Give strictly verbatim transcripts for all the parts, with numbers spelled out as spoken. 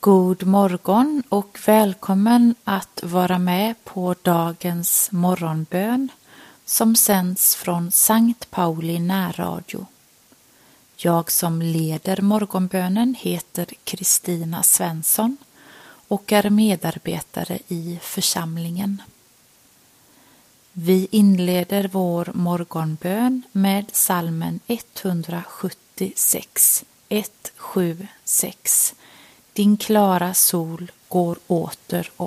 God morgon och välkommen att vara med på dagens morgonbön som sänds från Sankt Pauli närradio. Jag som leder morgonbönen heter Kristina Svensson och är medarbetare i församlingen. Vi inleder vår morgonbön med psalmen etthundrasjuttiosex, ett sju sex. Din klara sol går åter upp.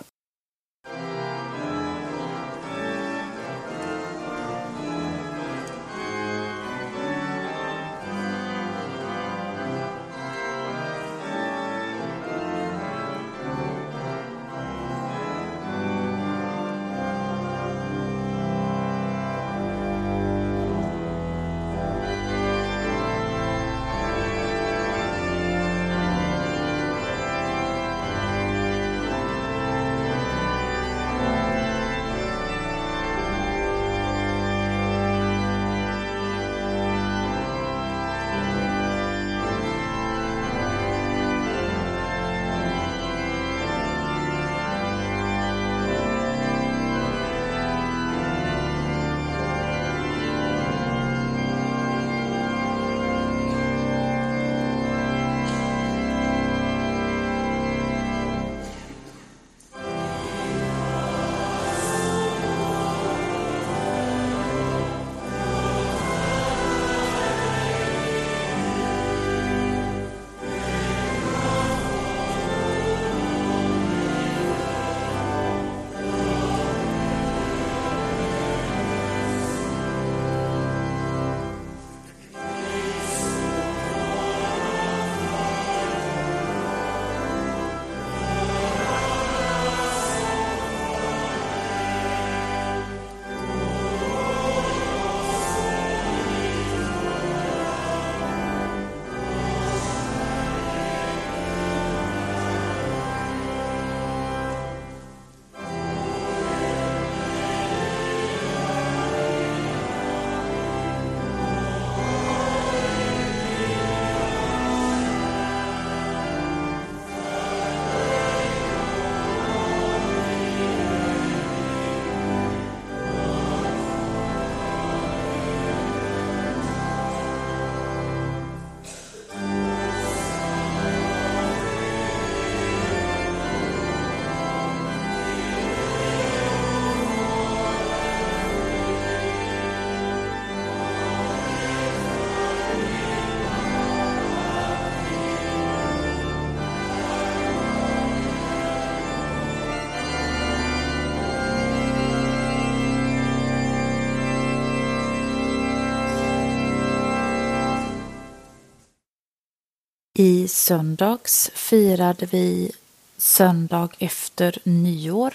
I söndags firade vi söndag efter nyår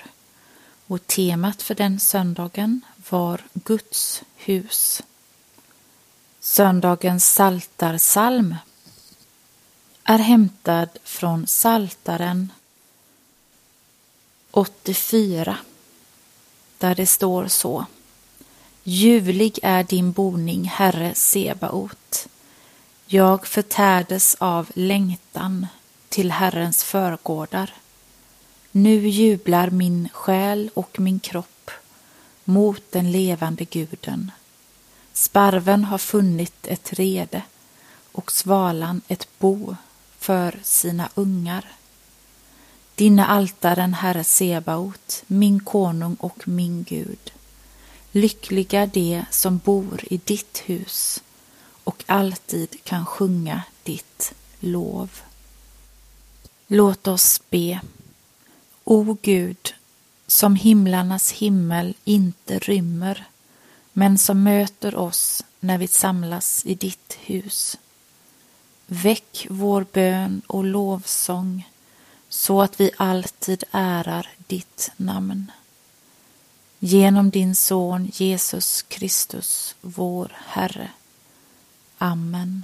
och temat för den söndagen var Guds hus. Söndagens psaltarpsalm är hämtad från Psaltaren åttiofyra där det står så: Ljuvlig är din boning, Herre Sebaot. Jag förtärdes av längtan till Herrens förgårdar. Nu jublar min själ och min kropp mot den levande guden. Sparven har funnit ett rede och svalan ett bo för sina ungar. Dina altaren, Herre Sebaot, min konung och min Gud. Lyckliga de som bor i ditt hus och alltid kan sjunga ditt lov. Låt oss be. O Gud, som himlarnas himmel inte rymmer, men som möter oss när vi samlas i ditt hus. Väck vår bön och lovsång så att vi alltid ärar ditt namn. Genom din son Jesus Kristus, vår Herre. Amen.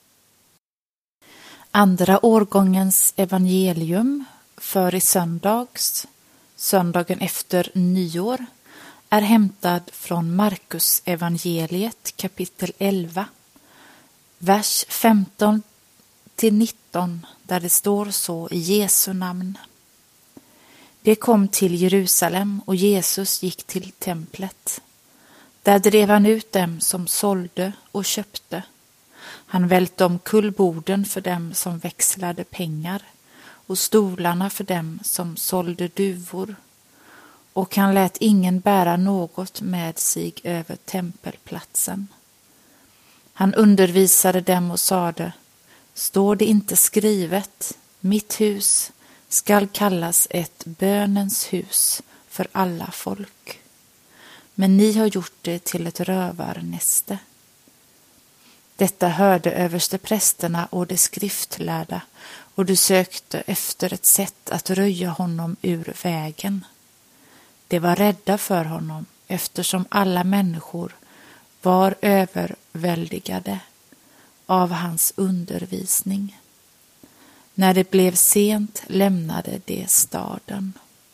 Andra årgångens evangelium för i söndags, söndagen efter nyår, är hämtad från Markus evangeliet kapitel elva, vers femton till nitton tretton där det står så i Jesu namn. Det kom till Jerusalem och Jesus gick till templet. Där drev han ut dem som sålde och köpte. Han välte omkull borden för dem som växlade pengar och stolarna för dem som sålde duvor. Och han lät ingen bära något med sig över tempelplatsen. Han undervisade dem och sade: står det inte skrivet, mitt hus skall kallas ett bönens hus för alla folk. Men ni har gjort det till ett rövarnäste. Detta hörde översteprästerna och de skriftlärda, och de sökte efter ett sätt att röja honom ur vägen. De var rädda för honom, eftersom alla människor var överväldigade av hans undervisning. När det blev sent lämnade de staden.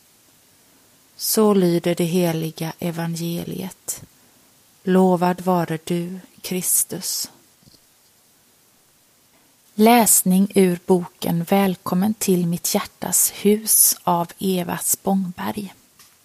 Så lyder det heliga evangeliet. Lovad vare du, Kristus. Läsning ur boken Välkommen till mitt hjärtas hus av Eva Spångberg.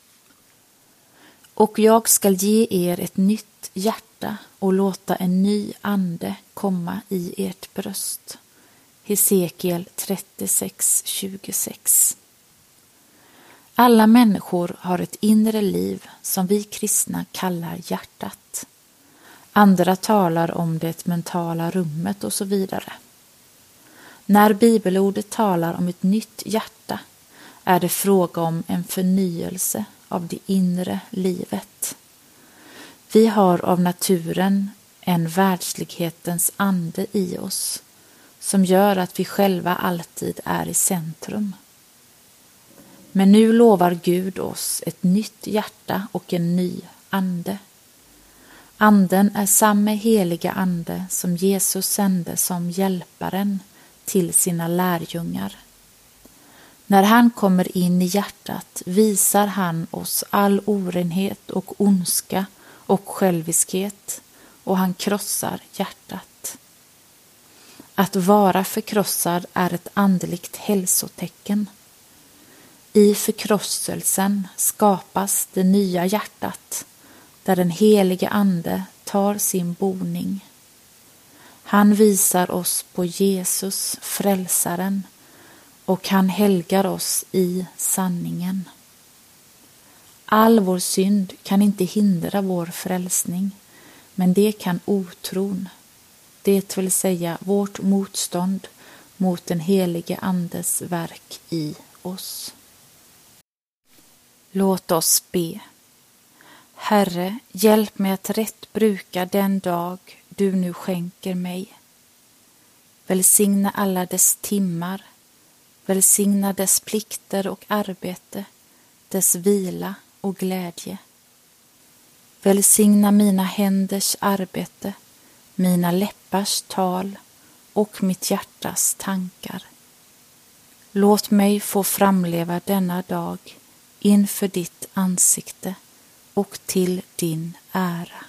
Och jag skall ge er ett nytt hjärta och låta en ny ande komma i ert bröst. Hesekiel trettiosex tjugosex. Alla människor har ett inre liv som vi kristna kallar hjärtat. Andra talar om det mentala rummet och så vidare. När bibelordet talar om ett nytt hjärta är det fråga om en förnyelse av det inre livet. Vi har av naturen en världslighetens ande i oss som gör att vi själva alltid är i centrum. Men nu lovar Gud oss ett nytt hjärta och en ny ande. Anden är samma heliga ande som Jesus sände som hjälparen till sina lärjungar. När han kommer in i hjärtat visar han oss all orenhet och ondska och själviskhet, och han krossar hjärtat. Att vara förkrossad är ett andligt hälsotecken. I förkrosselsen skapas det nya hjärtat, där den helige ande tar sin boning. Han visar oss på Jesus, frälsaren, och han helgar oss i sanningen. All vår synd kan inte hindra vår frälsning, men det kan otron, det vill säga vårt motstånd mot den helige andes verk i oss. Låt oss be. Herre, hjälp mig att rätt bruka den dag du nu skänker mig. Välsigna alla dess timmar, välsigna dess plikter och arbete, dess vila och glädje. Välsigna mina händers arbete, mina läppars tal och mitt hjärtas tankar. Låt mig få framleva denna dag inför ditt ansikte och till din ära.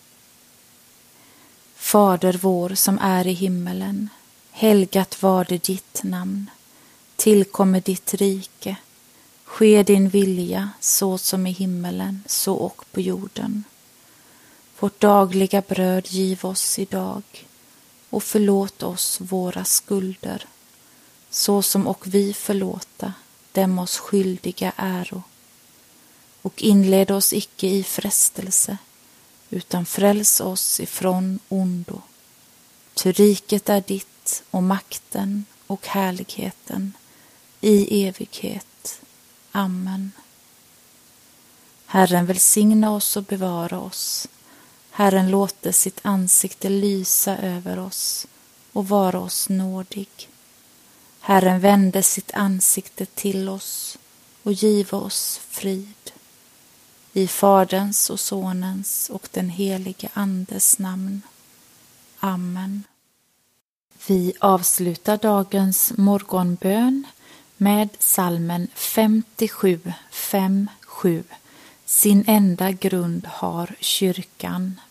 Fader vår som är i himmelen, helgat var det ditt namn. Tillkommer ditt rike, ske din vilja så som i himmelen, så och på jorden. Vårt dagliga bröd giv oss idag, och förlåt oss våra skulder, så som och vi förlåta dem oss skyldiga äro. Och inled oss icke i frestelse, utan fräls oss ifrån ondo. Ty riket är ditt och makten och härligheten i evighet. Amen. Herren välsigna oss och bevara oss. Herren låter sitt ansikte lysa över oss och vara oss nådig. Herren vände sitt ansikte till oss och giva oss frid. I Faderns och Sonens och den helige Andes namn. Amen. Vi avslutar dagens morgonbön med psalmen femtiosju fem sju. Sin enda grund har kyrkan.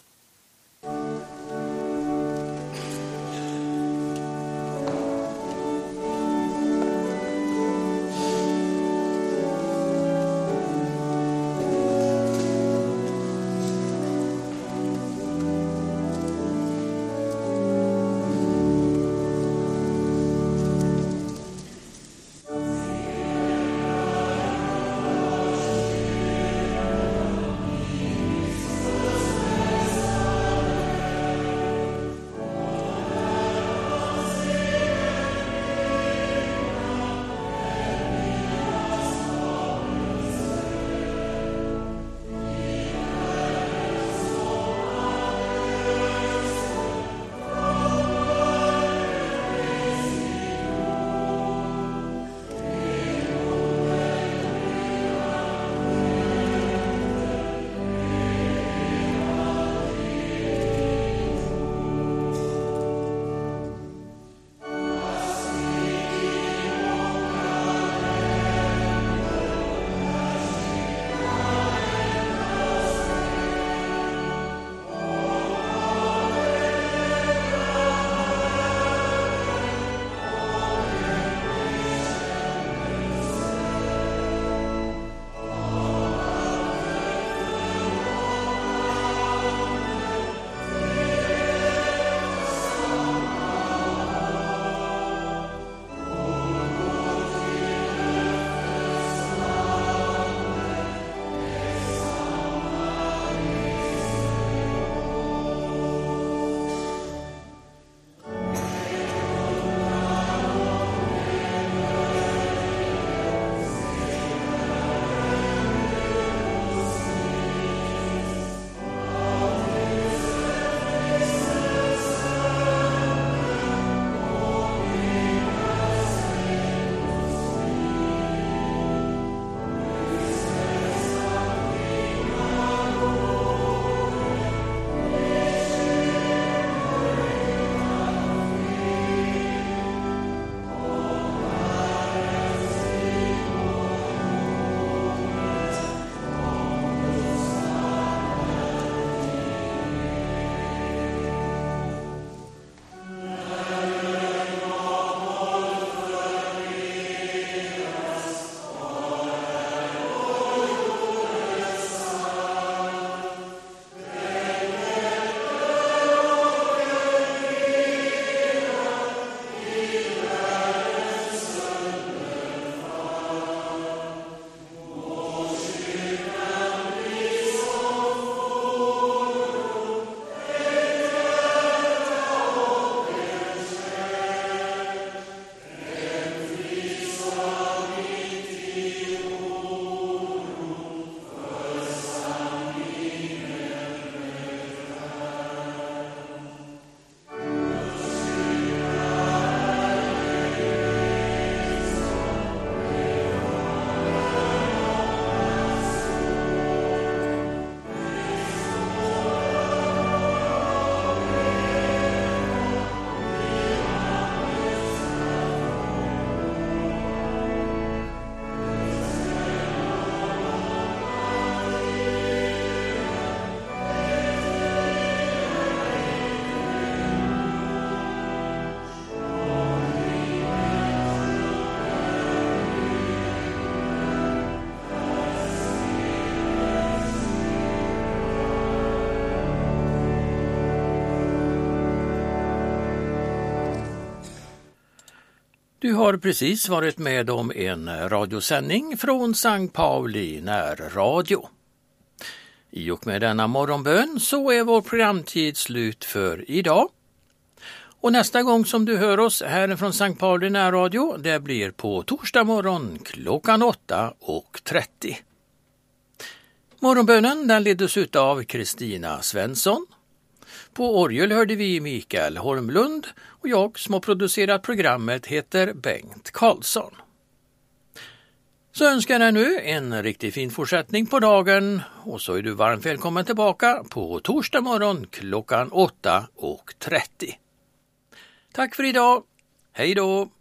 Du har precis varit med om en radiosändning från Sankt Pauli närradio. I och med denna morgonbön så är vår programtid slut för idag. Och nästa gång som du hör oss här från Sankt Pauli närradio, det blir på torsdag morgon klockan åtta och trettio. Morgonbönen den leddes ut av Kristina Svensson. På orgel hörde vi Mikael Holmlund och jag som har producerat programmet heter Bengt Karlsson. Så önskar jag nu en riktigt fin fortsättning på dagen och så är du varmt välkommen tillbaka på torsdag morgon klockan åtta och trettio. Tack för idag. Hej då!